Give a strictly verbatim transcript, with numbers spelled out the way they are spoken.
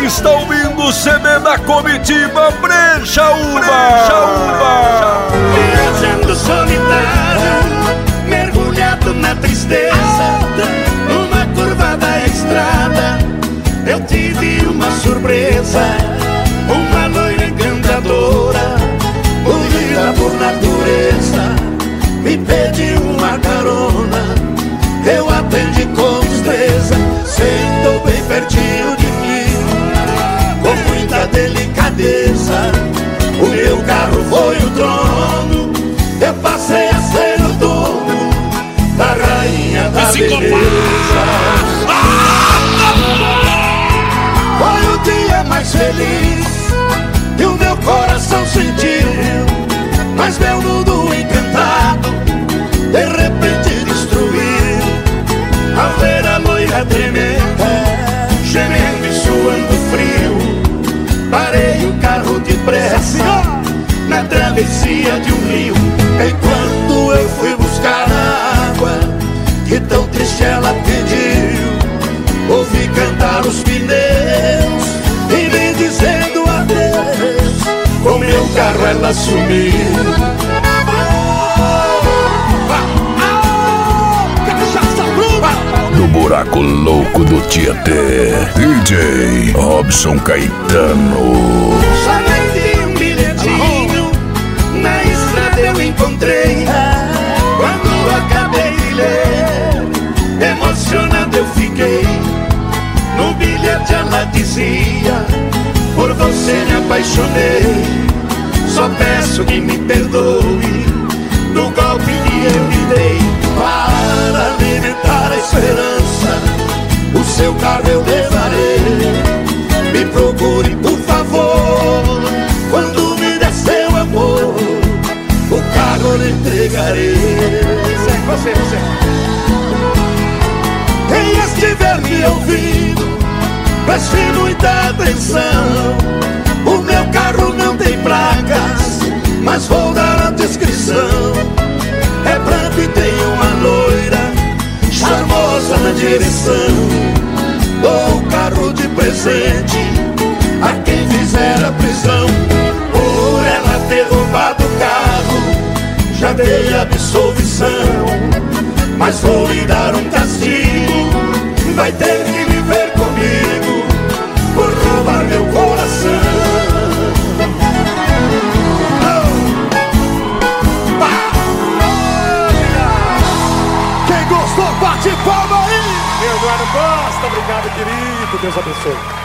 está ouvindo o C D da comitiva Breja Uva. Breja Uva. Viajando solitário, mergulhado na tristeza, numa curva da estrada, eu tive uma surpresa. Uma loira encantadora, bonita por natureza, me pediu uma carona. Eu atendi com destreza, sentou bem pertinho de mim, com muita delicadeza. O meu carro foi o trono, eu passei a ser o dono da rainha da beleza. Foi o dia mais feliz que o meu coração sentiu, mas meu mundo encantado de repente destruiu. Ao ver a loira tremenda, gemendo e suando frio, parei o carro depressa na travessia de um rio. Enquanto eu fui buscar água, que tão triste ela pediu, ouvi cantar os pneus e me dizendo adeus. Com meu carro ela sumiu. No buraco louco do Tietê, D J Robson Caetano. Somente um bilhetinho na estrada eu encontrei. Quando acabei de ler, emocionado eu fiquei. No bilhete ela dizia: por você me apaixonei, só peço que me perdoe do golpe que eu lhe dei. Para alimentar a esperança, o seu carro eu levarei. Me procure por favor, quando me der seu amor, o carro eu lhe entregarei. Você, você, você. Quem estiver me ouvindo, preste muita atenção. O meu carro não tem placas, mas vou dar a descrição. É branco e tem uma loira charmosa na direção. Dou o carro de presente a quem fizer a prisão. Por ela ter roubado o carro, já dei absolvição, mas vou lhe dar um castigo. Vai ter que viver comigo por roubar meu coração. Bate palma aí! Meu Eduardo Costa, obrigado, querido. Deus abençoe.